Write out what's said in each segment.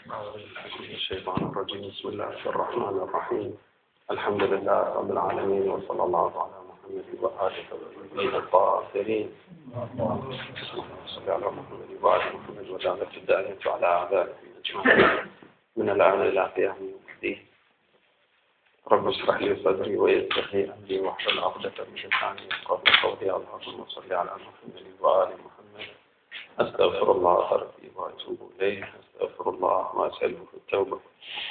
أعوذ بالله من الشيطان الرجيم. بسم الله الرحمن الرحيم. الحمد لله رب العالمين، وصلى الله على محمد وآله الطاهرين. صلى على محمد وآل محمد ودعوة الداعية وعلى أعدائه أجمعين من الآن إلى قيام الدين. رب اشرح لي صدري ويسر لي أمري واحلل عقدة من لساني يفقهوا قولي. اللهم صل على محمد وآل محمد. أستغفر الله ربي وأتوب إليه. أستغفر الله وأسأله التوبة.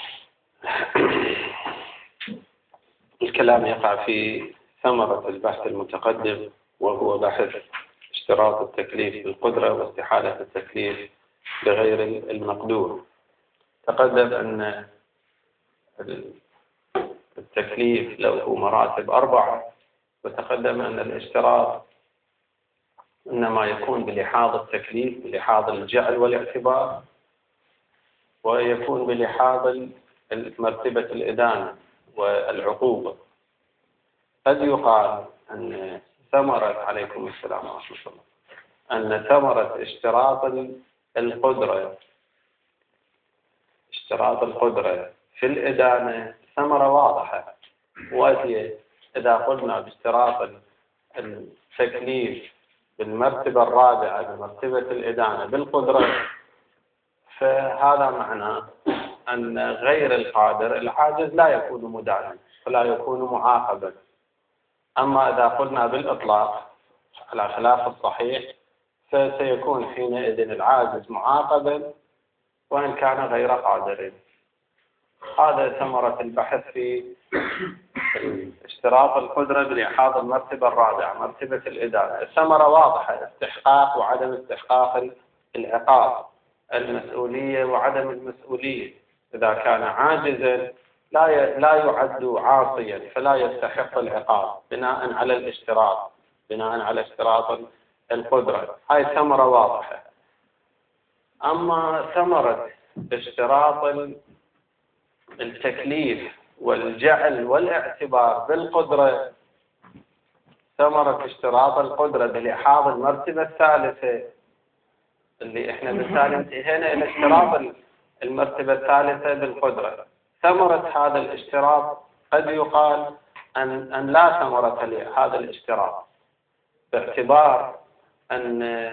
الكلام يقع في ثمرة البحث المتقدم، وهو بحث اشتراط التكليف بالقدرة واستحالة التكليف بغير المقدور. تقدم أن التكليف له مراتب 4، وتقدم أن الاشتراط إنما يكون بلحاظ التكليف، بلحاظ الجعل والاعتبار، ويكون بلحاظ مرتبة الإدانة والعقوبة. قد يقال أن ثمرة عليكم السلام ورحمة الله أن ثمرة اشتراط القدرة في الإدانة ثمرة واضحة، وهي إذا قلنا باشتراط التكليف بالمرتبة الرابعة بمرتبة الإدانة بالقدرة، فهذا معناه أن غير القادر العاجز لا يكون مدانا ولا يكون معاقبا. أما إذا قلنا بالإطلاق على خلاف الصحيح، فسيكون حينئذ العاجز معاقبا وإن كان غير قادر. هذا ثمرة البحث في اشتراط القدرة بلحاظ المرتبة الرابعة مرتبة الإدانة. الثمرة واضحة: استحقاق وعدم استحقاق العقاب، المسؤولية وعدم المسؤولية. إذا كان عاجزا لا يعد عاصيا فلا يستحق العقاب بناء على الاشتراط، بناء على اشتراط القدرة. هاي ثمرة واضحة. أما ثمرة اشتراط التكليف والجعل والاعتبار بالقدرة، ثمرة اشتراط القدرة بلحاظ المرتبة الثالثة اللي احنا بالتالي انتهينا الى اشتراط المرتبة الثالثة بالقدرة. ثمرة هذا الاشتراط قد يقال أن لا ثمرة لهذا الاشتراط، باعتبار أن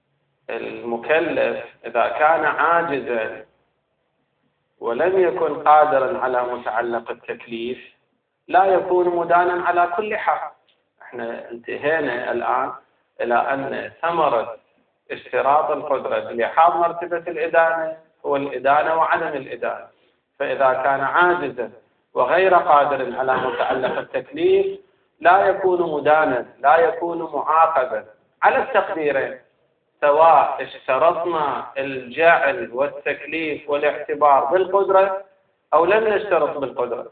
المكلف إذا كان عاجزا ولم يكن قادرا على متعلق التكليف لا يكون مدانا على كل حال. احنا انتهينا الآن إلى أن ثمرة اشتراط القدرة بلحاظ مرتبة الإدانة هو الإدانة وعدم الإدانة. فإذا كان عاجزا وغير قادر على متعلق التكليف لا يكون مدانا، لا يكون معاقبا على التقديرين، سواء اشترطنا الجعل والتكليف والاعتبار بالقدرة أو لم نشترط بالقدرة.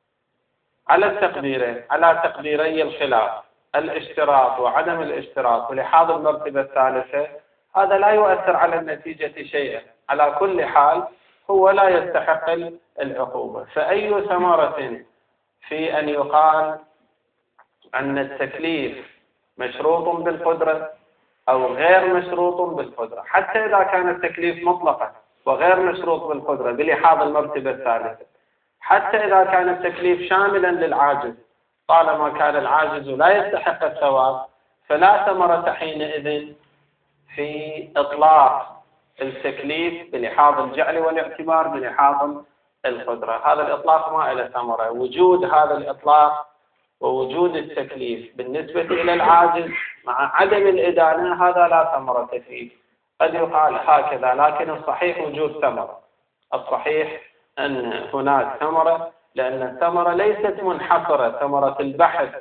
على التقديرين، على تقديري الخلاف، الاشتراط وعدم الاشتراط ولحاظ المرتبة الثالثة، هذا لا يؤثر على النتيجة شيئا. على كل حال هو لا يستحق العقوبة. فأي ثمرة في أن يقال أن التكليف مشروط بالقدرة أو غير مشروط بالقدرة، حتى إذا كان التكليف مطلقا وغير مشروط بالقدرة بلحاظ المرتبة الثالثة، حتى إذا كان التكليف شاملا للعاجز، طالما كان العاجز لا يستحق الثواب، فلا ثمرة حينئذ في إطلاق التكليف بلحاظ الجعل والاعتبار بلحاظ القدرة. هذا الإطلاق ما له ثمرة. وجود هذا الإطلاق ووجود التكليف بالنسبة إلى العاجز مع عدم الإدانة هذا لا ثمرة فيه. قد يقال هكذا، لكن الصحيح وجود ثمرة. الصحيح أن هناك ثمرة، لأن الثمرة ليست منحصرة. ثمرة البحث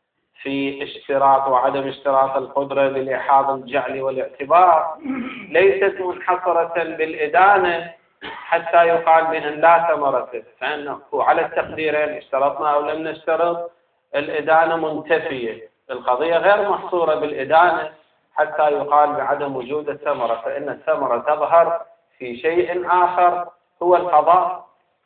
في اشتراط وعدم اشتراط القدرة بلحاظ الجعل والاعتبار ليست منحصرة بالإدانة حتى يقال بأن لا ثمرة، فإنه على التقديرين اشترطنا أو لم نشترط الإدانة منتفية. القضية غير محصورة بالإدانة حتى يقال بعدم وجود الثمرة، فإن الثمرة تظهر في شيء آخر هو القضاء،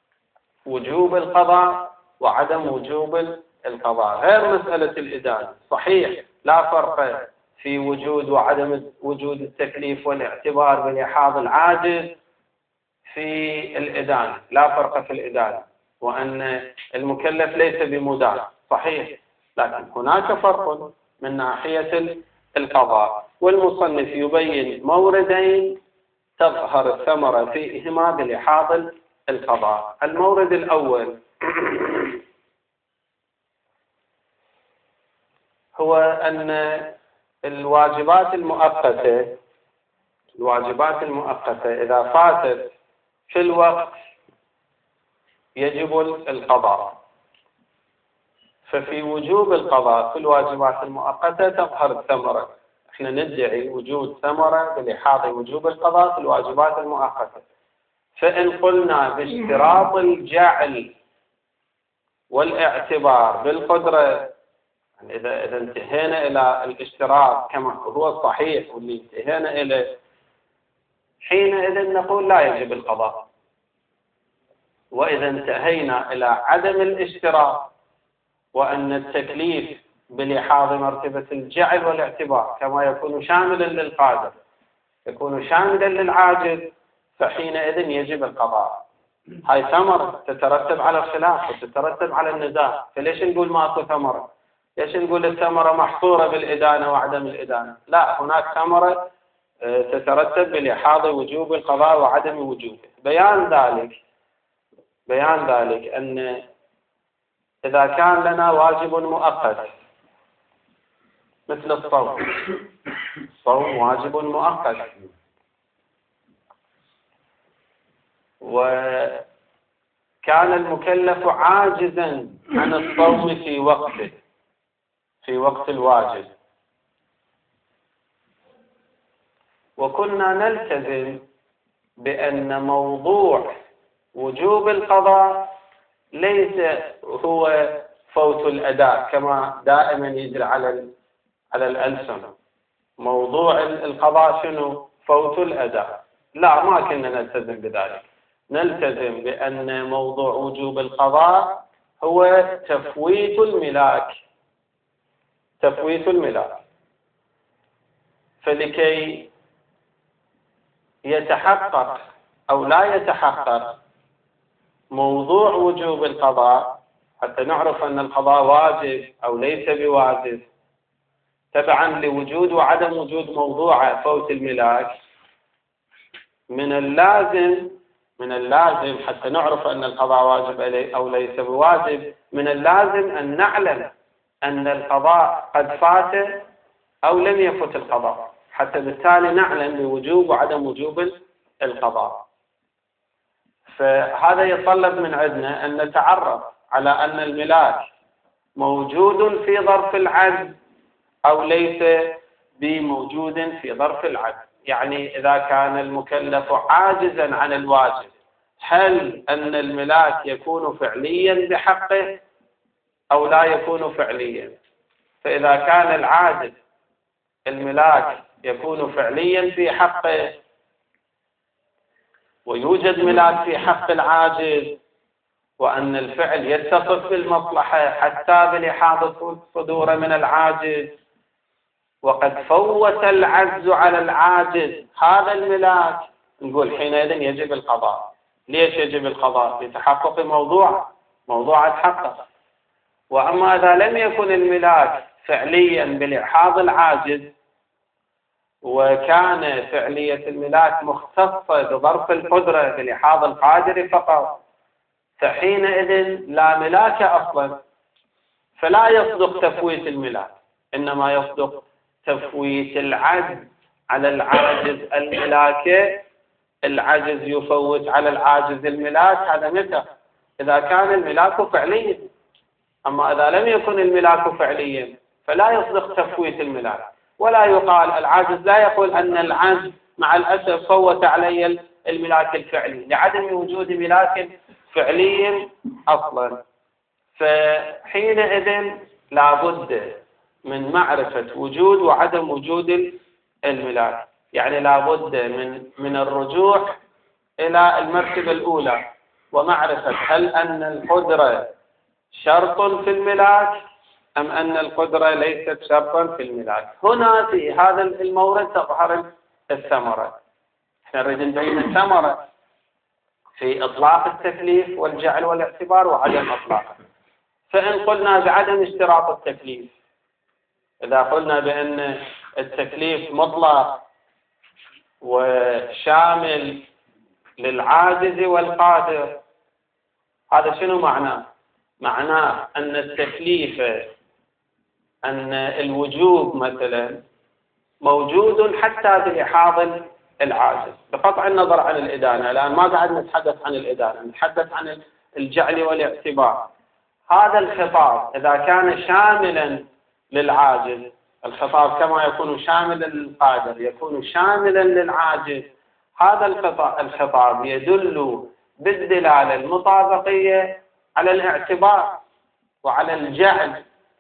وجوب القضاء وعدم وجوب القضاء، غير مسألة الإدانة. صحيح لا فرق في وجود وعدم وجود التكليف والاعتبار بلحاظ العاجز في الإدانة، لا فرق في الإدانة، وأن المكلف ليس بمدان، صحيح، لكن هناك فرق من ناحية القضاء. والمصنف يبين موردين تظهر الثمرة فيهما بلحاظ القضاء. المورد الأول هو أن الواجبات المؤقتة إذا فاتت في الوقت يجب القضاء. ففي وجوب القضاء في الواجبات المؤقتة تظهر الثمرة. احنا ندعي وجود ثمرة بلحاظ وجوب القضاء في الواجبات المؤقتة. فإن قلنا باشتراط الجعل والاعتبار بالقدرة، إذا انتهينا إلى الاشتراط كما هو الصحيح واللي انتهينا إليه، حينئذ نقول لا يجب القضاء. وإذا انتهينا إلى عدم الاشتراط وأن التكليف بلحاظ مرتبة الجعل والاعتبار كما يكون شاملا للقادر يكون شاملا للعاجز، فحينئذ يجب القضاء. هاي ثمرة تترتب على الخلاف وتترتب على النزاع. فليش نقول ماكو ثمرة؟ ليش نقول الثمرة محصورة بالإدانة وعدم الإدانة؟ لا، هناك ثمرة تترتب بلحاظ وجوب القضاء وعدم وجوبه. بيان ذلك أن إذا كان لنا واجب مؤقت مثل الصوم واجب مؤقت، وكان المكلف عاجزا عن الصوم في وقت الواجب، وكنا نلتزم بأن موضوع وجوب القضاء ليس هو فوت الأداء كما دائما يجري على الألسن. موضوع القضاء شنو؟ فوت الأداء. لا، ما كنا نلتزم بذلك. نلتزم بأن موضوع وجوب القضاء هو تفويت الملاك. فلكي يتحقق أو لا يتحقق موضوع وجوب القضاء، حتى نعرف أن القضاء واجب أو ليس بواجب، تبعا لوجود وعدم وجود موضوع فوت الملاك، من اللازم حتى نعرف أن القضاء واجب أو ليس بواجب، من اللازم أن نعلم أن القضاء قد فات أو لم يفت القضاء، حتى بالتالي نعلم بوجوب وعدم وجوب القضاء. فهذا يتطلب من عندنا أن نتعرف على أن الملاك موجود في ظرف العجز أو ليس بموجود في ظرف العجز. يعني إذا كان المكلف عاجزا عن الواجب، هل أن الملاك يكون فعليا بحقه أو لا يكون فعليا؟ فإذا كان العاجز الملاك يكون فعليا في حقه، ويوجد ملاك في حق العاجز، وأن الفعل يتصف بالمصلحة حتى بلحاظ صدوره من العاجز، وقد فوت العجز على العاجز هذا الملاك، نقول حينئذ يجب القضاء. ليش يجب القضاء؟ لتحقق موضوع تحقق. وأما إذا لم يكن الملاك فعليا بلحاظ العاجز، وكان فعلية الملاك مختصة بظرف القدرة بلحاظ القادر فقط، فحينئذ لا ملاك أصلا، فلا يصدق تفويت الملاك، إنما يصدق تفويت العجز على العاجز الملاك. العجز يفوت على العاجز الملاك، هذا متى؟ إذا كان الملاك فعليا. أما إذا لم يكن الملاك فعليا فلا يصدق تفويت الملاك. ولا يقال العاجز لا يقول أن العجز مع الأسف فوت علي الملاك الفعلي، لعدم وجود ملاك فعلي أصلا. فحينئذ لا بد من معرفة وجود وعدم وجود الملاك. يعني لا بد من الرجوع إلى المرتبة الأولى ومعرفة هل أن القدرة شرط في الملاك أم أن القدرة ليست شرطا في الملاك. هنا في هذا المورد تظهر الثمرة. احنا نريد نبين الثمرة. في إطلاق التكليف والجعل والاعتبار وعدم إطلاقه. فإن قلنا بعدم اشتراط التكليف، إذا قلنا بأن التكليف مطلق وشامل للعاجز والقادر، هذا شنو معناه؟ معناه أن التكليف، أن الوجوب مثلا موجود حتى بإحاض العاجز، بقطع النظر عن الإدانة. الآن ما قاعد نتحدث عن الإدانة، نتحدث عن الجعل والاعتبار. هذا الخطاب إذا كان شاملا للعاجز، الخطاب كما يكون شاملا للقادر يكون شاملا للعاجز، هذا الخطاب يدل بالدلالة المطابقية على الاعتبار وعلى الجعل.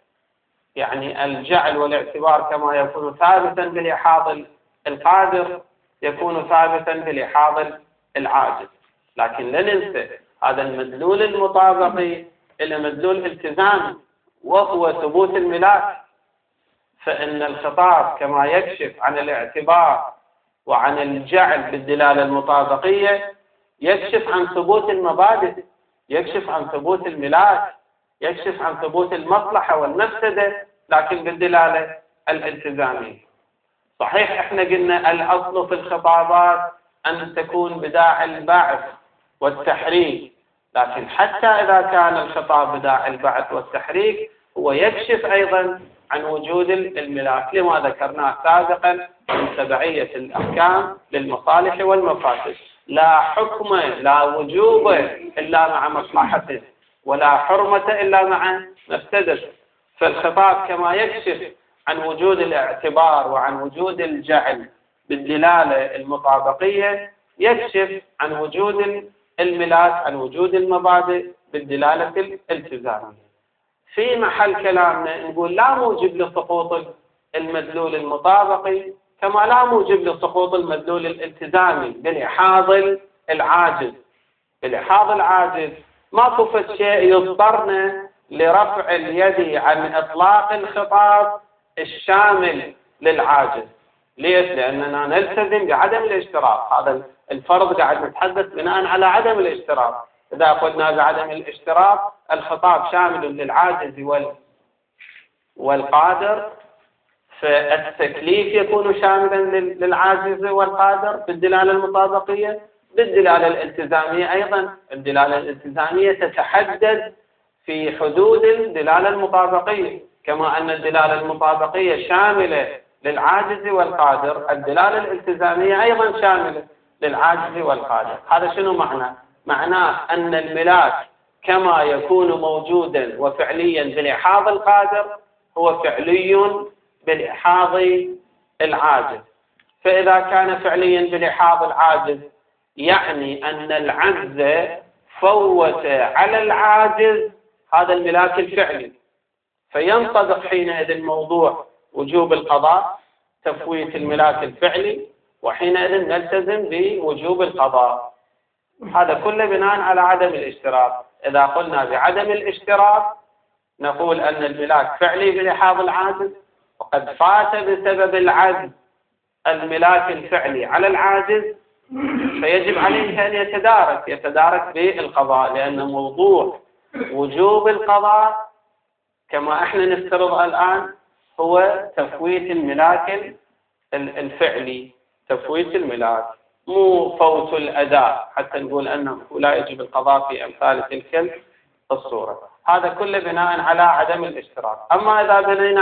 يعني الجعل والاعتبار كما يكون ثابتا بالإحاض القادر يكون ثابتا بالإحاض العاجز. لكن لا ننسى هذا المدلول المطابقي إلى مدلول التزامي وهو ثبوت الملاك. فإن الخطاب كما يكشف عن الاعتبار وعن الجعل بالدلالة المطابقية يكشف عن ثبوت المبادئ، يكشف عن ثبوت الملاك، يكشف عن ثبوت المصلحة والمفسدة، لكن بالدلالة الالتزامية. صحيح احنا قلنا الأصل في الخطابات أن تكون بداعي البعث والتحريك، لكن حتى إذا كان الخطاب بداعي البعث والتحريك هو يكشف أيضا عن وجود الملاك، لما ذكرناه سابقا من تبعية الأحكام للمصالح والمفاسد. لا حكم لا وجوب إلا مع مصلحته، ولا حرمة إلا مع مفسدته. فالخطاب كما يكشف عن وجود الاعتبار وعن وجود الجعل بالدلالة المطابقية يكشف عن وجود الملاك، عن وجود المبادئ بالدلالة الالتزامية. في محل كلامنا نقول لا موجب لسقوط المدلول المطابقي كما لا موجب لسقوط المدلول الالتزامي بالإحاض العاجز. بالإحاض العاجز ما طفت شيء يضطرنا لرفع اليد عن إطلاق الخطاب الشامل للعاجز. ليش؟ لأننا نلتزم بعدم الاشتراط. هذا الفرض قاعد نتحدث بناء على عدم الاشتراط. إذا قلنا بعدم الاشتراط الخطاب شامل للعاجز والقادر، فالتكليف يكون شاملا للعاجز والقادر بالدلالة المطابقية. بالدلالة الالتزامية أيضا الدلالة الالتزامية تتحدد في حدود الدلالة المطابقية، كما أن الدلالة المطابقية شاملة للعاجز والقادر، الدلالة الالتزامية أيضا شاملة للعاجز والقادر. هذا شنو معناه؟ معناه أن الملاك كما يكون موجودا وفعليا بالإحاض القادر هو فعلي بالإحاض العاجز. فإذا كان فعليا بالإحاض العاجز يعني أن العجز فوت على العاجز هذا الملاك الفعلي، فينطبق حينئذ موضوع وجوب القضاء تفويت الملاك الفعلي، وحينئذ نلتزم بوجوب القضاء. هذا كله بناء على عدم الاشتراط. إذا قلنا بعدم الاشتراط نقول أن الملاك فعلي بالإحاض العاجز، وقد فات بسبب العجز الملاك الفعلي على العاجز، فيجب عليه أن يتدارك بالقضاء، لأن موضوع وجوب القضاء كما احنا نفترض الآن هو تفويت الملاك الفعلي، تفويت الملاك، مو فوت الأداء حتى نقول أنه لا يجب القضاء في أمثال تلك الصورة. هذا كله بناء على عدم الاشتراط. أما إذا بنينا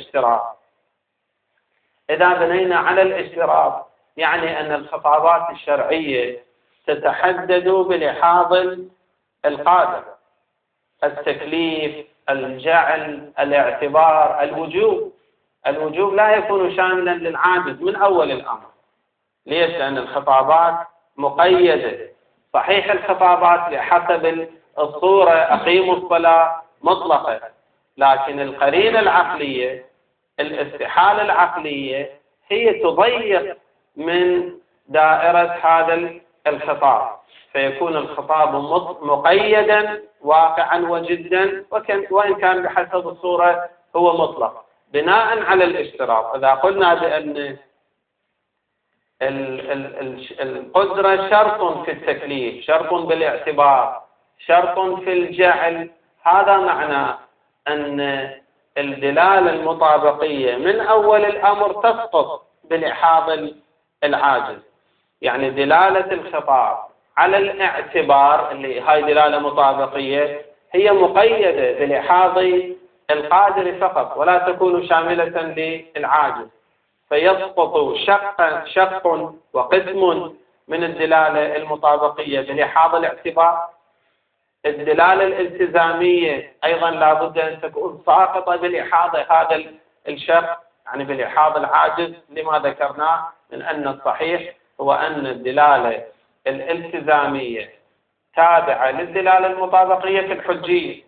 على الاشتراط يعني أن الخطابات الشرعية تتحدد بالإحاض القادر، التكليف، الجعل، الاعتبار، الوجوب لا يكون شاملا للعاجز من أول الأمر. ليش؟ لأن الخطابات مقيدة. صحيح الخطابات بحسب الصورة أقيموا الصلاة مطلقة، لكن القرينة العقلية، الاستحالة العقلية هي تضيق من دائرة هذا الخطاب، فيكون الخطاب مقيدا واقعا وجدا، وإن كان بحسب الصورة هو مطلق بناء على الاشتراط. إذا قلنا بأن القدرة شرط في التكليف، شرط بالاعتبار، شرط في الجعل. هذا معنى أن الدلالة المطابقية من أول الأمر تسقط بلحاظ العاجز. يعني دلالة الخطاب على الاعتبار اللي هاي دلالة مطابقية هي مقيدة بلحاظ القادر فقط ولا تكون شاملة للعاجز، فيسقط شق وقسم من الدلالة المطابقية بلحاظ الاعتبار. الدلالة الالتزامية أيضا لا بد أن تكون ساقطة بلحاظ هذا الشق، يعني بلحاظ العاجز، لما ذكرناه من أن الصحيح هو أن الدلالة الالتزامية تابعة للدلالة المطابقية في الحجية.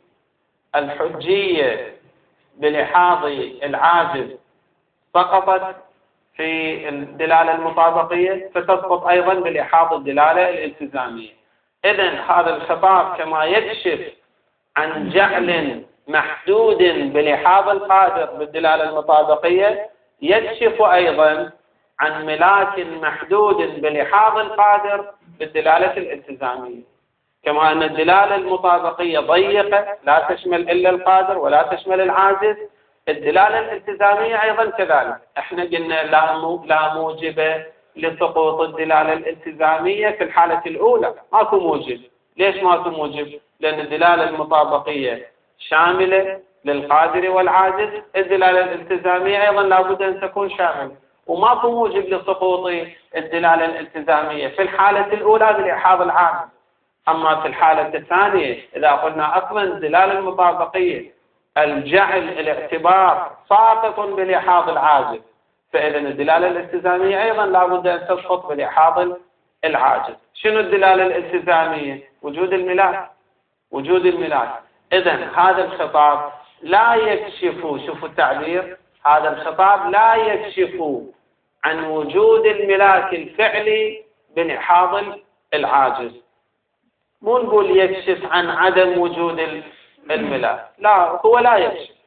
الحجية بلحاظ العاجز سقطت في الدلالة المطابقية، فتسقط أيضا بلحاظ الدلالة الالتزامية. إذن هذا الخطاب كما يكشف عن جعل محدود بلحاظ القادر بالدلالة المطابقية، يكشف أيضا عن ملاك محدود بلحاظ القادر بالدلالة الالتزامية. كما أن الدلالة المطابقية ضيقة لا تشمل إلا القادر ولا تشمل العاجز، الدلالة الالتزامية أيضا كذلك. احنا قلنا لا موجب لسقوط الدلالة الالتزامية في الحالة الأولى، ماكو موجب. ليش ماكو موجب؟ لأن الدلالة المطابقية شاملة للقادر والعاجز، الدلالة الالتزامية أيضا لابد أن تكون شاملة، وماكو موجب لسقوط الدلالة الالتزامية في الحالة الأولى بلحاظ العاجز. أما في الحالة الثانية إذا قلنا أصلا الدلالة المطابقية الجعل الاعتبار ساقط بلحاظ العاجز، فإذا الدلالة الالتزامية أيضا لابد أن تسقط بلحاظ العاجز. شنو الدلالة الالتزامية؟ وجود الملاك، وجود الملاك. إذن هذا الخطاب لا يكشف، شوفوا التعبير، هذا الخطاب لا يكشف عن وجود الملاك الفعلي بلحاظ العاجز. مو نقول يكشف عن عدم وجود الملاك، لا، هو لا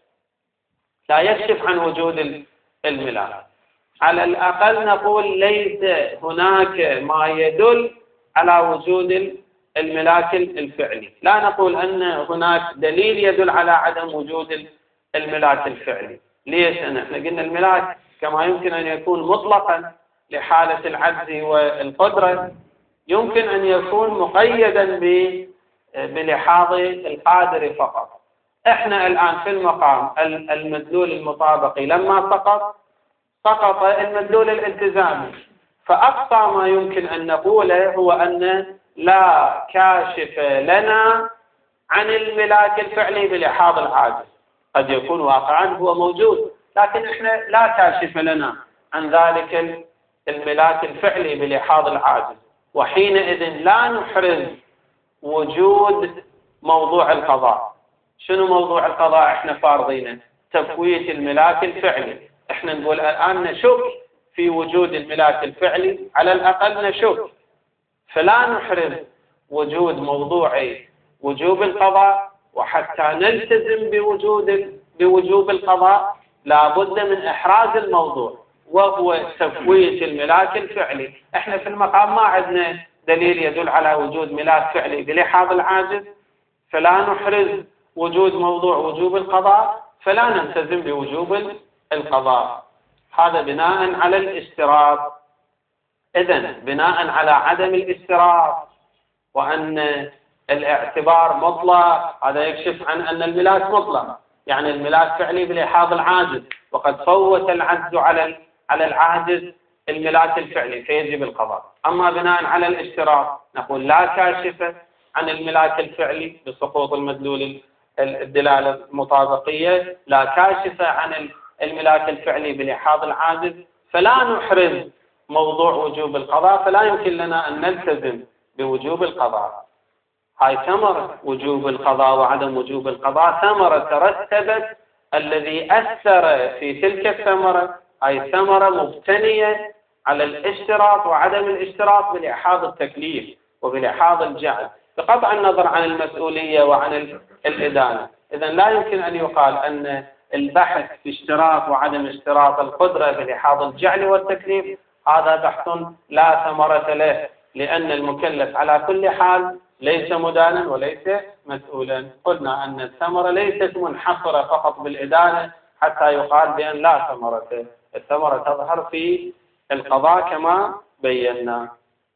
يكشف عن وجود الملاك. على الأقل نقول ليس هناك ما يدل على وجود الملاك الفعلي، لا نقول أن هناك دليل يدل على عدم وجود الملاك الفعلي. ليش؟ احنا قلنا الملاك كما يمكن أن يكون مطلقا لحالة العجز والقدرة، يمكن أن يكون مقيدا بلحاظ القادر فقط. احنا الآن في المقام المدلول المطابقي لما سقط المدلول الالتزامي، فأقصى ما يمكن أن نقوله هو أن لا كاشف لنا عن الملاك الفعلي بلحاظ العاجز. قد يكون واقعا هو موجود، لكن احنا لا كاشف لنا عن ذلك الملاك الفعلي بلحاظ العاجز، وحينئذ لا نحرز وجود موضوع القضاء. شنو موضوع القضاء احنا فارضينه؟ تفويت الملاك الفعلي. احنا نقول الآن نشك في وجود الملاك الفعلي، على الأقل نشك، فلا نحرز وجود موضوع وجوب القضاء. وحتى نلتزم بوجوب القضاء لابد من إحراز الموضوع، وهو تفويت الملاك الفعلي. احنا في المقام ما عندنا دليل يدل على وجود ملاك فعلي بلحاظ العاجز، فلا نحرز وجود موضوع وجوب القضاء، فلا نلتزم بوجوب القضاء. هذا بناء على الاستراط. إذن بناء على عدم الاستراط وأن الاعتبار مطلق، هذا يكشف عن أن الملاك مطلق، يعني الملاك فعلي بلحاظ العاجز، وقد فوت العجز على العاجز الملاك الفعلي فيجب القضاء. أما بناء على الاشتراط نقول لا كاشف عن الملاك الفعلي بسقوط المدلول الدلالة المطابقية، لا كاشف عن الملاك الفعلي بلحاظ العاجز، فلا نحرز موضوع وجوب القضاء، فلا يمكن لنا أن نلتزم بوجوب القضاء. هاي ثمرة وجوب القضاء وعدم وجوب القضاء، ثمرة ترتبت الذي أثر في تلك الثمرة، هاي ثمرة مبتنية على الاشتراط وعدم الاشتراط بلحاظ التكليف وبلحاظ الجعل، بقطع النظر عن المسؤولية وعن الإدانة. إذن لا يمكن أن يقال أن البحث في اشتراط وعدم اشتراط القدرة بلحاظ الجعل والتكليف هذا بحث لا ثمرة له، لأن المكلف على كل حال ليس مدانا وليس مسؤولا. قلنا أن الثمرة ليست منحصرة فقط بالإدانة حتى يقال بأن لا ثمرة، الثمرة تظهر في القضاء كما بينا.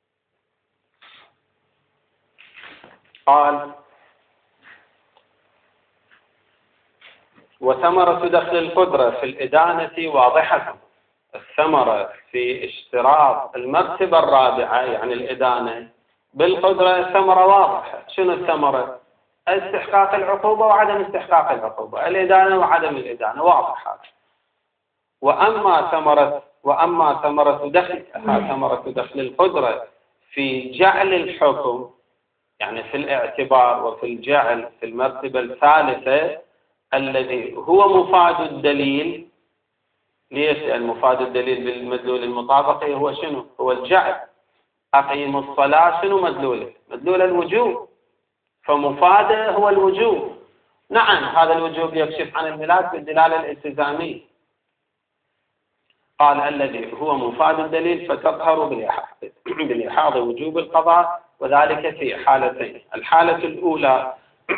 قال: وثمرة دخل القدرة في الإدانة واضحة. الثمرة في اشتراط المرتبة الرابعة يعني الإدانة بالقدرة الثمرة واضحة. شنو الثمرة؟ استحقاق العقوبة وعدم استحقاق العقوبة، الإدانة وعدم الإدانة، واضحة. وأما ثمرة دخل القدرة في جعل الحكم، يعني في الاعتبار وفي الجعل في المرتبة الثالثة الذي هو مفاد الدليل. ليش؟ المفاد الدليل بالمدلول المطابقي هو شنو؟ هو الجعل. أقيم الصلاة شنو مدلوله؟ مدلول الوجوب، فمفاده هو الوجوب. نعم، هذا الوجوب يكشف عن الملاك بالدلالة الالتزامية. قال: الذي هو مفاد الدليل فتظهر بلحاظ وجوب القضاء، وذلك في حالتين. الحالة الأولى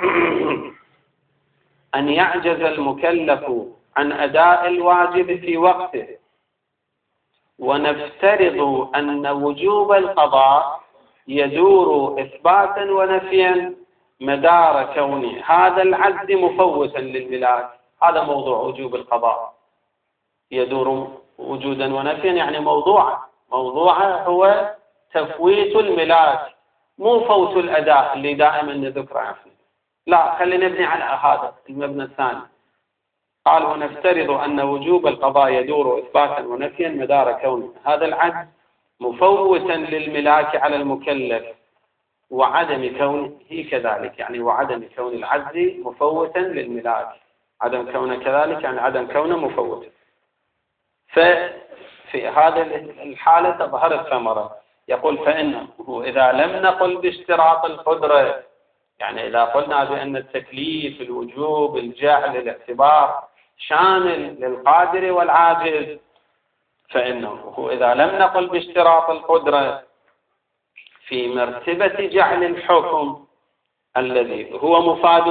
أن يعجز المكلف عن أداء الواجب في وقته، ونفترض أن وجوب القضاء يدور إثباتا ونفيا مدار كون هذا العجز مفوتا للملاك. هذا موضوع وجوب القضاء، يدور وجودا ونفيا، يعني موضوعه هو تفويت الملاك، مو فوت الأداء اللي دائما نذكره عنه. لا، خلينا نبني على هذا المبنى الثاني. قال: ونفترض أن وجوب القضاء يدور إثباتا ونفيا مدار كون هذا العجز مفوتا للملاك على المكلف، وعدم كونه كذلك، يعني وعدم كون العجز مفوتا للملاك، عدم كونه كذلك يعني عدم كونه مفوتا. ففي هذه الحالة تظهر الثمرة. يقول: فإنه إذا لم نقل باشتراط القدرة، يعني إذا قلنا بأن التكليف، الوجوب، الجعل، الاعتبار شامل للقادر والعاجز، فإنه إذا لم نقل باشتراط القدرة في مرتبة جعل الحكم الذي هو مفاد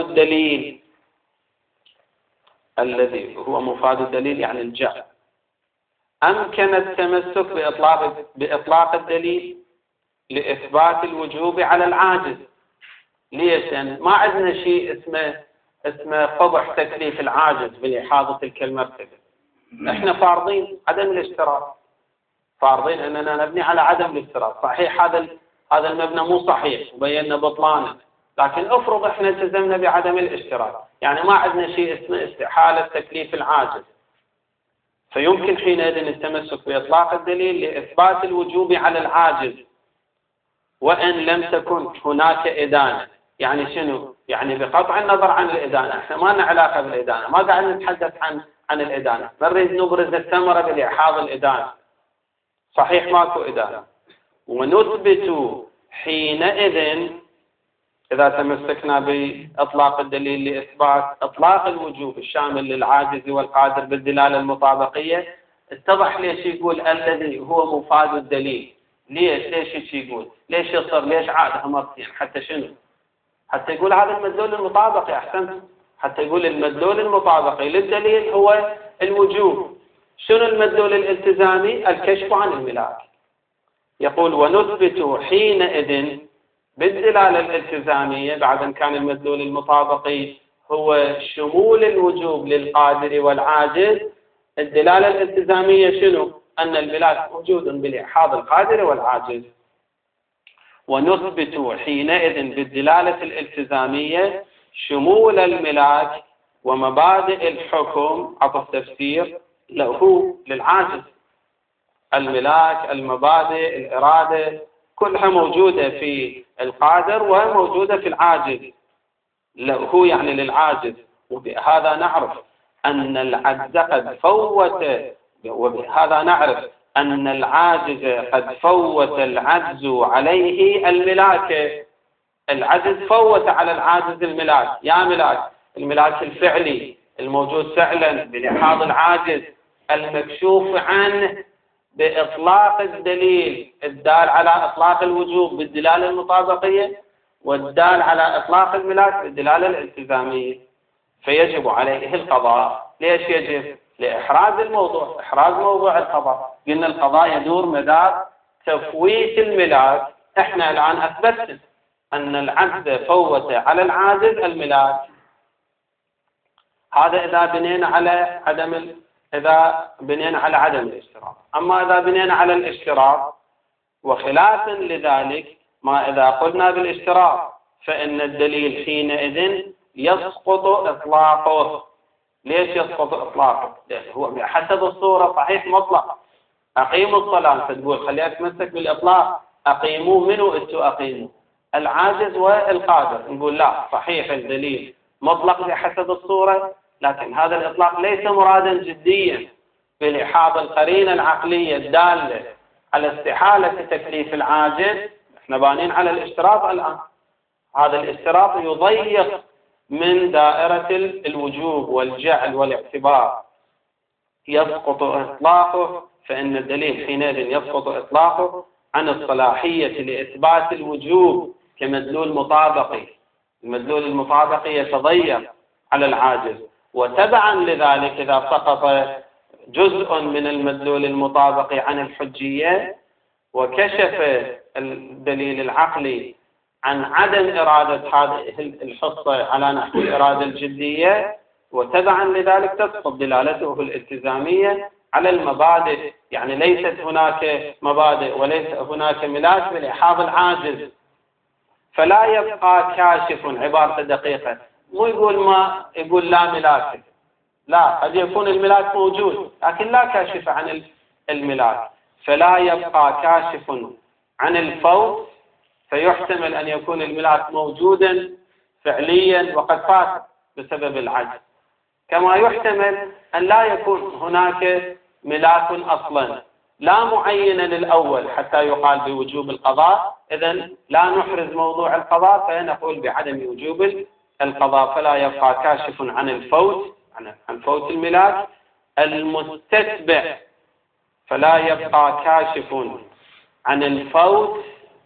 الدليل يعني الجعل، أمكن التمسك بإطلاق الدليل لإثبات الوجوب على العاجز. ليش؟ يعني ما عندنا شيء اسمه قبح تكليف العاجز بلحاظ تلك المرتبة. احنا فارضين عدم الاشتراط، فارضين اننا نبني على عدم الاشتراط. صحيح هذا المبنى مو صحيح وبينا بطلانه، لكن افرض احنا التزمنا بعدم الاشتراط، يعني ما عندنا شيء اسمه استحالة تكليف العاجز، فيمكن حينئذ التمسك بإطلاق الدليل لإثبات الوجوب على العاجز وإن لم تكن هناك إدانة. يعني شنو؟ يعني بقطع النظر عن الإدانة، احنا ما لنا علاقة بالإدانة، ما قاعد نتحدث عن الإدانة، نريد نبرز الثمرة بلحاظ الإدانة. صحيح ماكو إدانة، ونثبت حينئذ إذا تمسكنا بإطلاق الدليل لإثبات إطلاق الوجوب الشامل للعاجز والقادر بالدلالة المطابقية. اتضح ليش يقول الذي هو مفاد الدليل. ليش يقول؟ ليش يصر؟ ليش عادها مرتين؟ حتى شنو؟ حتى يقول هذا المدلول المطابقي. أحسنت، حتى يقول المدلول المطابقي للدليل هو الوجوب. شنو المدلول الالتزامي؟ الكشف عن الملاك. يقول: ونثبت حينئذ بالدلالة الالتزامية، بعد أن كان المدلول المطابقي هو شمول الوجوب للقادر والعاجز، الدلالة الالتزامية شنو؟ أن الملاك موجود بلحاظ القادر والعاجز. ونثبت حينئذ بالدلالة الالتزامية شمول الملاك ومبادئ الحكم عطف تفسير له للعاجز. الملاك، المبادئ، الإرادة كلها موجودة في القادر وموجودة في العاجز. له يعني للعاجز. وبهذا نعرف أن العجز قد فوت، وبهذا نعرف أن العاجز قد فوت العجز عليه الملاك. العجز فوت على العاجز الملاك. يا ملاك، الملاك الفعلي الموجود فعلا بلحاظ العاجز المكشوف عنه بإطلاق الدليل الدال على إطلاق الوجوب بالدلالة المطابقية، والدال على إطلاق الملاك بالدلالة الالتزامية، فيجب عليه القضاء. ليش يجب؟ لإحراز الموضوع، إحراز موضوع القضاء. قلنا القضاء يدور مدار تفويت الملاك. احنا الآن أثبتنا أن العبد فوت على العاجز الملاك. هذا إذا بنينا على عدم الاشتراط. أما إذا بنينا على الاشتراط، وخلافا لذلك ما إذا قلنا بالاشتراط فإن الدليل حينئذ يسقط إطلاقه. ليش يسقط إطلاقه؟ لأنه هو بحسب الصورة صحيح مطلق. أقيموا الصلاة، فتقول خلي أتمسك بالإطلاق، أقيموا منو أنتوا أقيموا؟ العاجز والقادر. نقول لا، صحيح الدليل مطلق بحسب الصورة، لكن هذا الإطلاق ليس مرادا جديا بلحاظ القرينة العقلية الدالة على استحالة تكليف العاجز. احنا بانين على الاشتراط الآن. هذا الاشتراط يضيق من دائرة الوجوب والجعل والاعتبار، يسقط إطلاقه، فإن الدليل حينئذ يسقط إطلاقه عن الصلاحية لإثبات الوجوب كمدلول مطابقي. المدلول المطابقي يتضيق على العاجز، وتبعا لذلك إذا سقط جزء من المدلول المطابقي عن الحجية وكشف الدليل العقلي عن عدم إرادة هذه الحصة على نحو الإرادة الجدية، وتبعا لذلك تسقط دلالته الالتزامية على المبادئ. يعني ليست هناك مبادئ وليس هناك ملاك بلحاظ العاجز، فلا يبقى كاشف. عبارة دقيقة، مو يقول لا ملاك، لا، قد يكون الملاك موجود لكن لا كاشف عن الملاك، فلا يبقى كاشف عن الفوت، فيحتمل أن يكون الملاك موجودا فعليا وقد فات بسبب العجز، كما يحتمل أن لا يكون هناك ملاك أصلا لا معينا للأول حتى يقال بوجوب القضاء. إذن لا نحرز موضوع القضاء فنقول بعدم وجوب القضاء، فلا يبقى كاشف عن الفوت، عن فوت الملاك المستتبع، فلا يبقى كاشف عن الفوت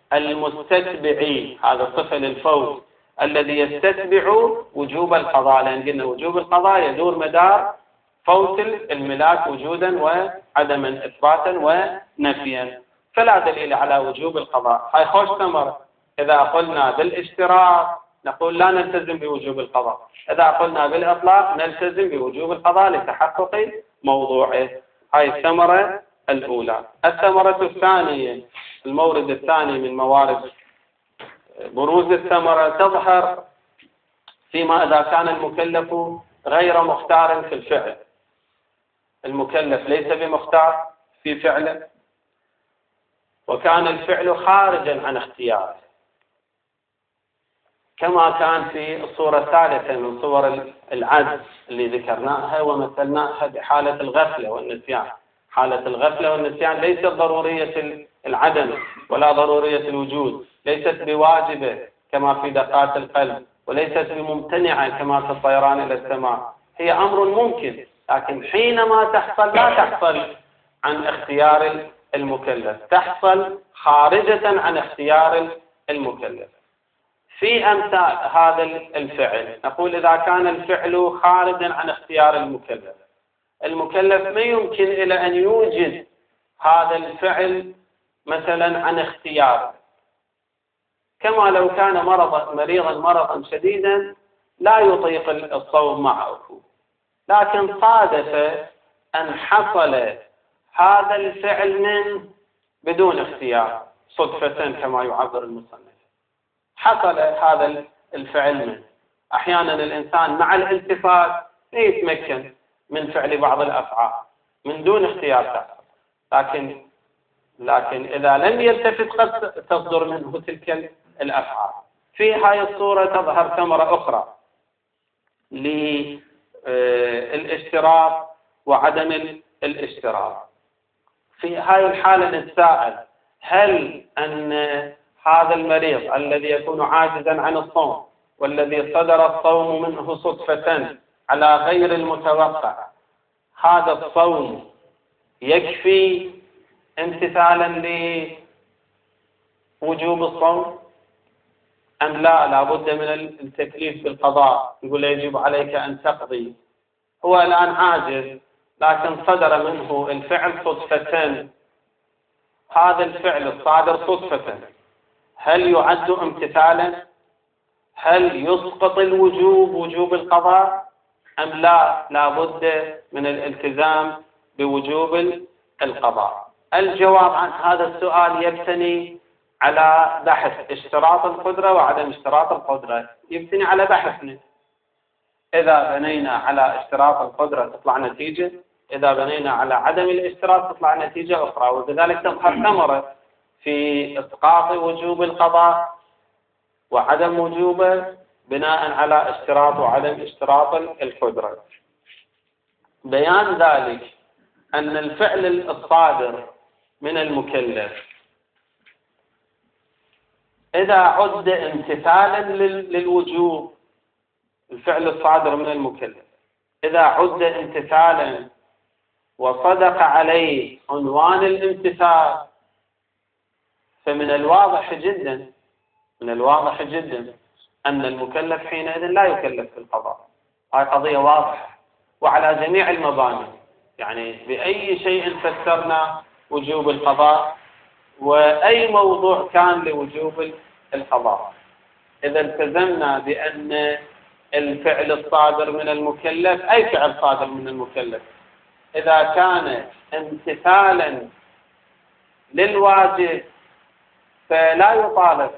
المستتبعي. هذا صفة للفوت الذي يستتبع وجوب القضاء، لأن قلنا وجوب القضاء يدور مدار فوت الملاك وجودا وعدما، إثباتا ونفيا، فلا دليل على وجوب القضاء. هاي خوش ثمرة. إذا قلنا بالاشتراط نقول لا نلتزم بوجوب القضاء، إذا قلنا بالإطلاق نلتزم بوجوب القضاء لتحقق موضوعه. هاي الثمرة الأولى. الثمرة الثانية، المورد الثاني من موارد بروز الثمرة، تظهر فيما إذا كان المكلف غير مختار في الفعل. المكلف ليس بمختار في فعله، وكان الفعل خارجا عن اختياره، كما كان في الصورة الثالثة من صور العجز اللي ذكرناها ومثلناها بحالة الغفلة والنسيان. حالة الغفلة والنسيان ليست ضرورية العدم ولا ضرورية الوجود، ليست بواجبة كما في دقات القلب، وليست بممتنعة كما في الطيران إلى السماء. هي أمر ممكن، لكن حينما تحصل لا تحصل عن اختيار المكلف، تحصل خارجة عن اختيار المكلف. في أمثال هذا الفعل نقول إذا كان الفعل خارجا عن اختيار المكلف ما يمكن إلى أن يوجد هذا الفعل مثلا عن اختيار، كما لو كان مريضا مرضا شديدا لا يطيق الصوم معه، لكن صادف أن حصل هذا الفعل من بدون اختيار صدفة كما يعبر المصنف. حصل هذا الفعل من أحيانا الإنسان مع الالتفات لا يتمكن من فعل بعض الأفعال من دون اختيار تحصل، لكن إذا لم يلتفت قد تصدر منه تلك الأفعال. في هذه الصورة تظهر ثمرة أخرى للاشتراط وعدم الاشتراط. في هذه الحالة نتساءل هل أن هذا المريض الذي يكون عاجزا عن الصوم والذي صدر الصوم منه صدفة على غير المتوقع، هذا الصوم يكفي امتثالا لوجوب الصوم أم لا لابد من التكليف بالقضاء؟ يقول يجب عليك أن تقضي. هو الآن عاجز لكن صدر منه الفعل صدفة، هذا الفعل الصادر صدفة هل يعد امتثالا؟ هل يسقط الوجوب وجوب القضاء أم لا لابد من الالتزام بوجوب القضاء؟ الجواب عن هذا السؤال يبتني على بحث اشتراط القدرة وعدم اشتراط القدرة، يبتني على بحثنا. إذا بنينا على اشتراط القدرة تطلع نتيجة، إذا بنينا على عدم الاشتراط تطلع نتيجة أخرى، وبذلك تظهر ثمرة في إسقاط وجوب القضاء وعدم وجوبه بناء على اشتراط وعدم اشتراط القدرة. بيان ذلك أن الفعل الصادر من المكلف إذا عد امتثالا للوجوب، الفعل الصادر من المكلف إذا عد امتثالا وصدق عليه عنوان الامتثال، فمن الواضح جدا أن المكلف حينئذ لا يكلف بالقضاء. هذه قضية واضحة وعلى جميع المباني، يعني بأي شيء فسرنا وجوب القضاء وأي موضوع كان لوجوب القضاء، إذا التزمنا بأن الفعل الصادر من المكلف، أي فعل صادر من المكلف، إذا كان امتثالا للواجب فلا يطالب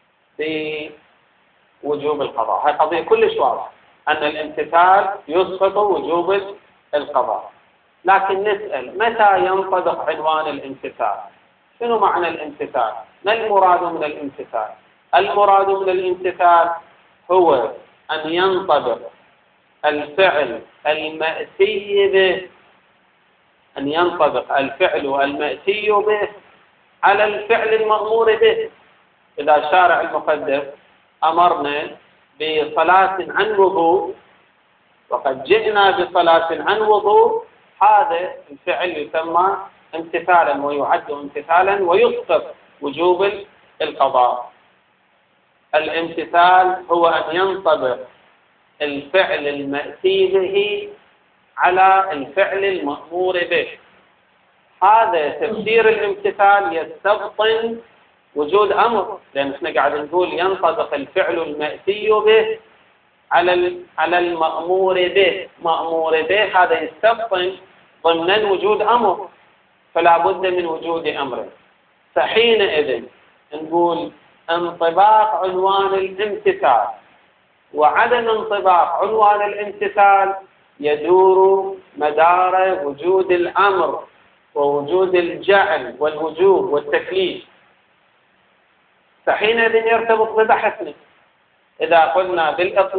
بوجوب القضاء. هذه قضية كلش واضحة أن الامتثال يسقط وجوب القضاء. لكن نسأل متى ينطبق عنوان الامتثال؟ شنو معنى الامتثال؟ ما المراد من الامتثال؟ المراد من الامتثال هو أن ينطبق الفعل المأتي به، أن ينطبق الفعل المأتي به على الفعل المأمور به. إذا شارع المقدس أمرنا بصلاة عن وضوء وقد جئنا بصلاة عن وضوء، هذا الفعل يسمى امتثالا ويعد امتثالا ويسقط وجوب القضاء. الامتثال هو أن ينطبق الفعل المأتي به على الفعل المأمور به. هذا تفسير الامتثال يستبطن وجود أمر، لأن احنا قاعد نقول ينطبق الفعل المأتي به على المأمور به. مأمور به هذا يستبطن ضمن وجود أمر، فلا بد من وجود أمر. فحينئذ نقول انطباق عنوان الامتثال وعدم انطباق عنوان الامتثال يدور مدار وجود الأمر ووجود الجعل والوجوب والتكليف. فحينئذ يرتبط ببحثنا. إذا قلنا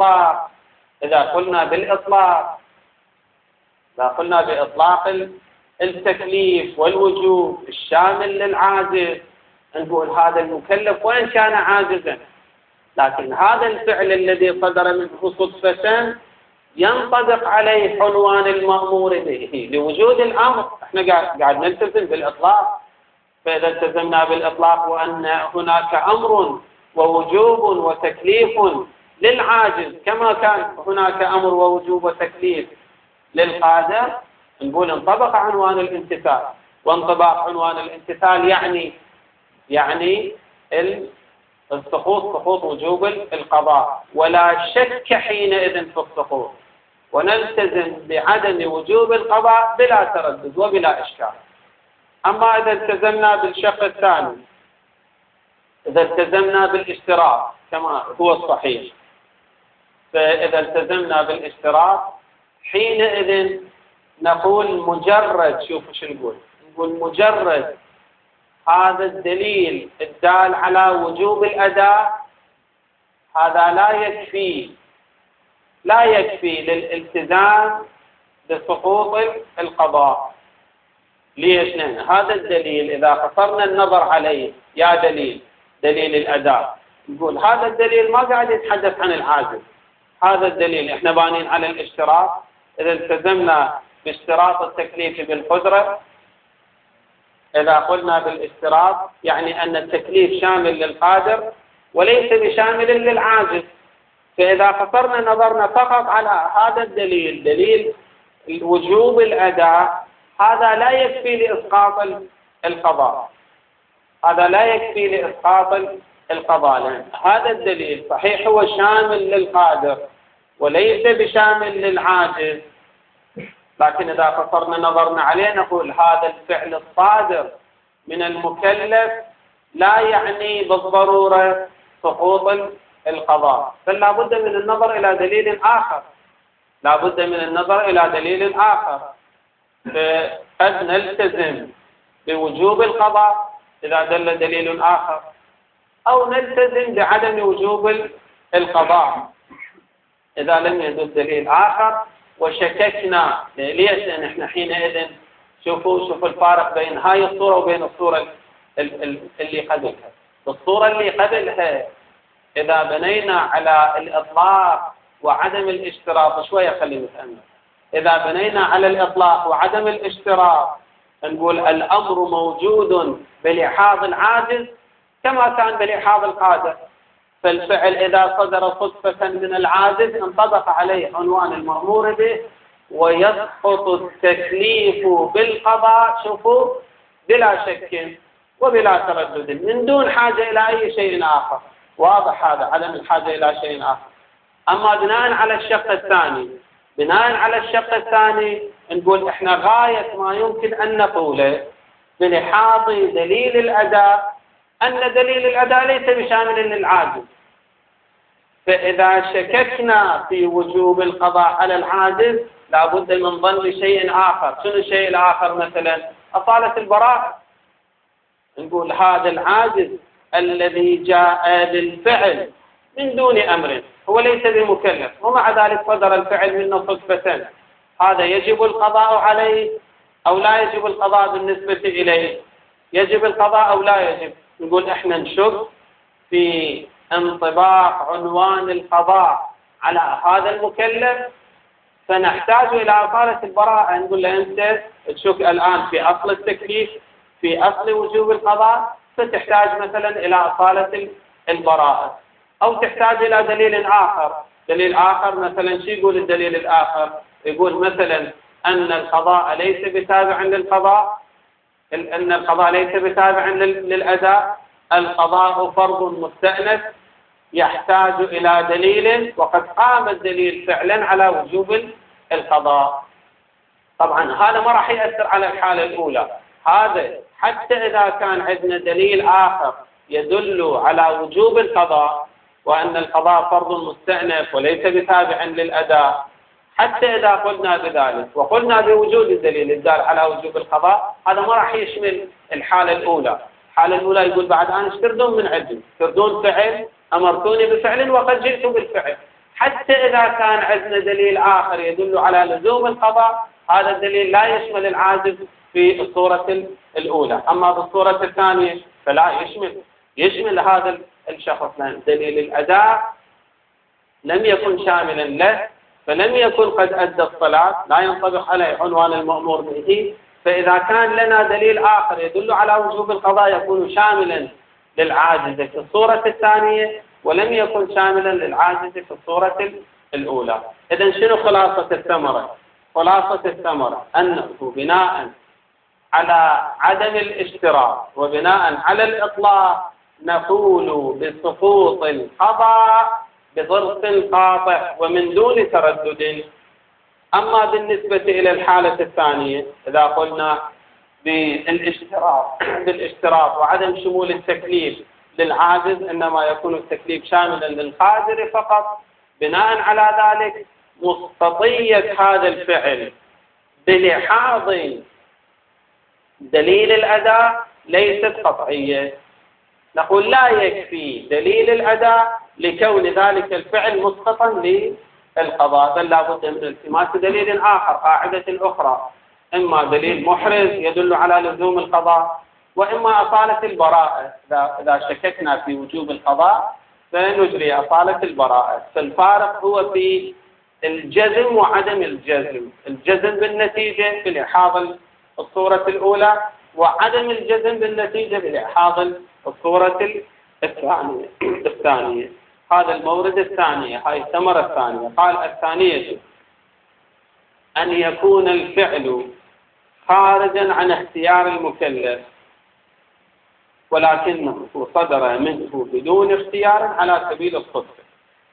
بإطلاق التكليف والوجوب الشامل للعاجز، نقول هذا المكلف وإن كان عاجزا، لكن هذا الفعل الذي صدر منه صدفة ينطبق عليه عنوان المأمور به لوجود الأمر. احنا قاعد نلتزم بالإطلاق، فإذا التزمنا بالإطلاق وأن هناك أمر ووجوب وتكليف للعاجز كما كان هناك أمر ووجوب وتكليف للقادر، نقول انطبق عنوان الامتثال. وانطباق عنوان الامتثال يعني سقوط وجوب القضاء، ولا شك حينئذ في السقوط، ونلتزم بعدم وجوب القضاء بلا تردد وبلا إشكال. أما إذا التزمنا بالشق الثاني، إذا التزمنا بالاشتراط كما هو الصحيح، فإذا التزمنا بالاشتراط حينئذ نقول مجرد، شوفوا شو نقول مجرد هذا الدليل الدال على وجوب الأداء، هذا لا يكفي للالتزام بسقوط القضاء. ليش؟ لأن هذا الدليل إذا قصرنا النظر عليه يا دليل الأداء، نقول هذا الدليل ما قاعد يتحدث عن العاجز، هذا الدليل احنا بانين على الاشتراط. إذا التزمنا باشتراط التكليف بالقدرة إذا قلنا بالاشتراط يعني أن التكليف شامل للقادر وليس بشامل للعاجز. فإذا قصرنا نظرنا فقط على هذا الدليل، دليل وجوب الأداء، هذا لا يكفي لإسقاط القضاء، هذا لا يكفي لإسقاط القضاء، لأن هذا الدليل صحيح هو شامل للقادر وليس بشامل للعاجز، لكن إذا قصرنا نظرنا عليه نقول هذا الفعل الصادر من المكلف لا يعني بالضرورة سقوط القضاء، بل لا بد من النظر إلى دليل آخر، لا بد من النظر إلى دليل آخر. قد نلتزم بوجوب القضاء إذا دل دليل آخر، أو نلتزم بعدم وجوب القضاء إذا لم يدل دليل آخر وشككنا. ليش؟ لأن احنا حينئذ شوفوا الفارق بين هاي الصورة وبين الصورة اللي قبلها. الصورة اللي قبلها إذا بنينا على الإطلاق وعدم الاشتراط، شوية خلينا نتأمل، إذا بنينا على الإطلاق وعدم الاشتراط نقول الأمر موجود بلحاظ العاجز كما كان بلحاظ القادر، فالفعل إذا صدر صدفة من العاجز انطبق عليه عنوان المأمور به ويسقط التكليف بالقضاء، شوفوا، بلا شك وبلا تردد من دون حاجة إلى أي شيء آخر. واضح هذا عدم الحاجة إلى شيء آخر. أما بناء على الشق الثاني، بناء على الشق الثاني نقول إحنا غاية ما يمكن أن نقوله بلحاظ دليل الأداء أن دليل الأداء ليس بشامل للعاجز، فإذا شككنا في وجوب القضاء على العاجز لابد من ظن شيء آخر. شنو الشيء الآخر؟ مثلا أصالة البراءة، نقول هذا العاجز الذي جاء للفعل من دون أمر هو ليس بمكلف ومع ذلك صدر الفعل منه صدفة، هذا يجب القضاء عليه أو لا يجب القضاء بالنسبة إليه؟ يجب القضاء أو لا يجب؟ نقول إحنا نشك في انطباق عنوان القضاء على هذا المكلف، فنحتاج إلى أصالة البراءة. نقول له أنت تشك الآن في أصل التكليف، في أصل وجوب القضاء، فتحتاج مثلا إلى أصالة البراءة، أو تحتاج إلى دليل آخر. دليل آخر مثلا شو يقول الدليل الآخر؟ يقول مثلا أن القضاء ليس بتابع للقضاء، أن القضاء ليس بتابع للأداء، القضاء فرض مستأنف يحتاج إلى دليل، وقد قام الدليل فعلا على وجوب القضاء. طبعا هذا ما راح يأثر على الحالة الأولى، هذا حتى إذا كان عندنا دليل آخر يدل على وجوب القضاء وأن القضاء فرض مستأنف وليس بتابع للأداء، حتى إذا قلنا بذلك وقلنا بوجود الدليل الدال على وجوب القضاء، هذا ما راح يشمل الحالة الأولى. الحالة الأولى يقول بعد أنا ايش تردون من عندي؟ تردون فعل، أمرتوني بفعل وقد جئت بالفعل. حتى إذا كان عندنا دليل آخر يدل على لزوم القضاء، هذا الدليل لا يشمل العاجز في الصورة الأولى. أما بالصورة الثانية فلا يشمل هذا الشخص، لأن دليل الأداء لم يكن شاملا له، فلم يكن قد أدى الصلاة، لا ينطبق عليه عنوان المأمور به. فإذا كان لنا دليل آخر يدل على وجوب القضاء يكون شاملا للعاجز في الصورة الثانية ولم يكن شاملا للعاجز في الصورة الأولى. إذن شنو خلاصة الثمرة؟ خلاصة الثمرة أنه بناء على عدم الاشتراط وبناء على الإطلاق نقول بسقوط القضاء بظرف قاطع ومن دون تردد. أما بالنسبة إلى الحالة الثانية إذا قلنا بالاشتراط وعدم شمول التكليف للعاجز، إنما يكون التكليف شاملا للقادر فقط، بناء على ذلك مستطية هذا الفعل بلحاظ دليل الأداء ليست قطعية. نقول لا يكفي دليل الأداء لكون ذلك الفعل مسقطا للقضاء، بل لا بد من التماس دليل آخر، قاعدة أخرى، إما دليل محرز يدل على لزوم القضاء، وإما أصالة البراءة. إذا شككنا في وجوب القضاء فنجري أصالة البراءة. فالفارق هو في الجزم وعدم الجزم. الجزم بالنتيجة في لحاظ الصورة الأولى، وعدم الجزم بالنتيجة بلحاظ الصورة الثانية. هذا المورد الثانية، هاي الثمرة الثانية. قال الثانية أن يكون الفعل خارجا عن اختيار المكلف ولكنه صدر منه بدون اختيار على سبيل الصدفة.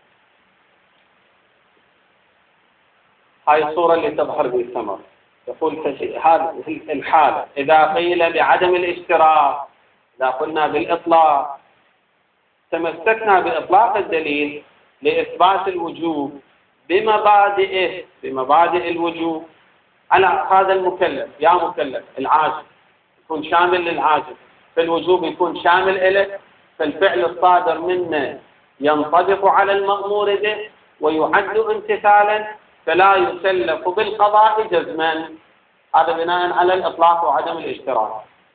هاي الصورة اللي تظهر بالثمر. يقول هذه الحالة إذا قيل بعدم الاشتراك، إذا قلنا بالإطلاق، تمسكنا بإطلاق الدليل لإثبات الوجوب بمبادئ الوجوب على هذا المكلف. يا مكلف العاجز يكون شامل للعاجز، فالوجوب يكون شامل له، فالفعل الصادر منه ينطبق على المأمور به ويعد امتثالا، فلا يكلف بالقضاء جزما. هذا بناء على الإطلاق وعدم الاشتراك.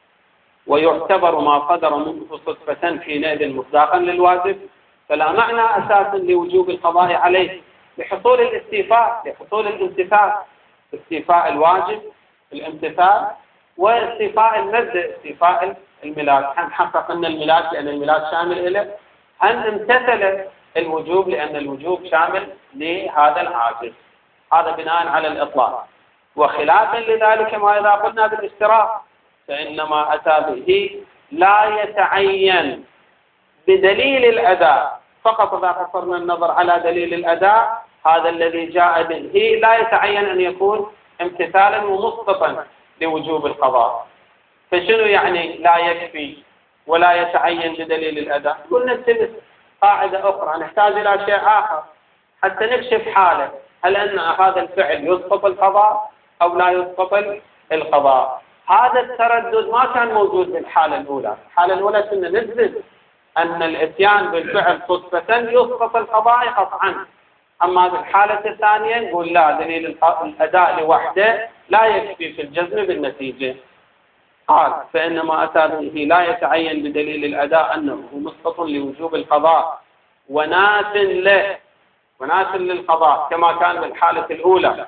ويعتبر ما صدر منه صدفة حينئذ مصداقا للواجب، فلا معنى أساسا لوجوب القضاء عليه لحصول الاستيفاء، لحصول الامتثال، استيفاء الواجب الامتثال، واستيفاء المبدأ استيفاء الملاك. هل حقق أن الملاك لأن الملاك شامل له، هل امتثل الوجوب لأن الوجوب شامل لهذا العاجز. هذا بناء على الإطلاق. وخلافا لذلك ما إذا قلنا بالاشتراك فإنما أتى به لا يتعين بدليل الأداء فقط. إذا قصرنا النظر على دليل الأداء، هذا الذي جاء به لا يتعين أن يكون امتثالا ومسقطا لوجوب القضاء. فشنو يعني لا يكفي ولا يتعين بدليل الأداء؟ قلنا نلتمس قاعدة أخرى، نحتاج إلى شيء آخر حتى نكشف حاله، هل أن هذا الفعل يسقط القضاء أو لا يسقط القضاء. هذا التردد ما كان موجود في الحالة الأولى. الحالة الأولى كنا نثبت أن الإتيان بالفعل صدفة يسقط القضاء قطعا، أما بالحالة الثانية نقول لا، دليل الأداء لوحده لا يكفي في الجزم بالنتيجة. قال فإنما أتى به لا يتعين بدليل الأداء أنه مسقط لوجوب القضاء وناس له، وناس للقضاء كما كان بالحالة الأولى،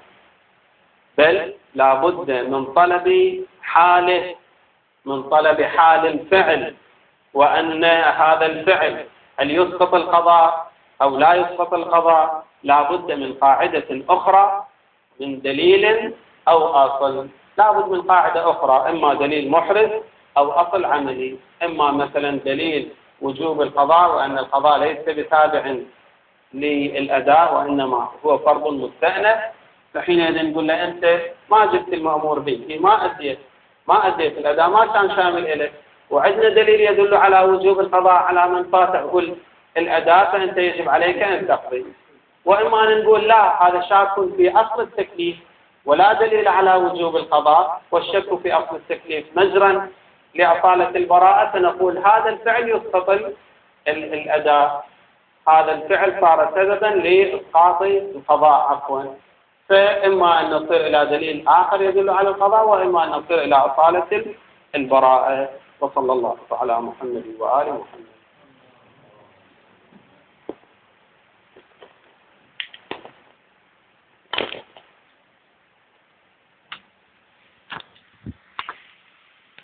بل لا بد من طلب حاله، من طلب حال الفعل، وأن هذا الفعل هل يسقط القضاء أو لا يسقط القضاء. لا بد من قاعدة أخرى، من دليل أو أصل. لا بد من قاعدة أخرى، إما دليل محرز أو أصل عملي. إما مثلا دليل وجوب القضاء وأن القضاء ليس بتابع للأداء وإنما هو فرض مستأنف، فحينئذ نقول له أنت ما جبت المأمور به، ما أديت الأداء، ما كان شامل إليك، وعندنا دليل يدل على وجوب القضاء على من فاته الأداء، فأنت يجب عليك أن تقضي. وإما نقول لا، هذا شاك في أصل التكليف ولا دليل على وجوب القضاء، والشك في أصل التكليف مجرا لأصالة البراءة، فنقول هذا الفعل يسقط الأداء، هذا الفعل صار سببا لإسقاط القضاء عفوا. فإما أن نصير إلى دليل آخر يدل على القضاء، وإما أن نصير إلى أصالة البراءة. وصلى الله على محمد وآل محمد.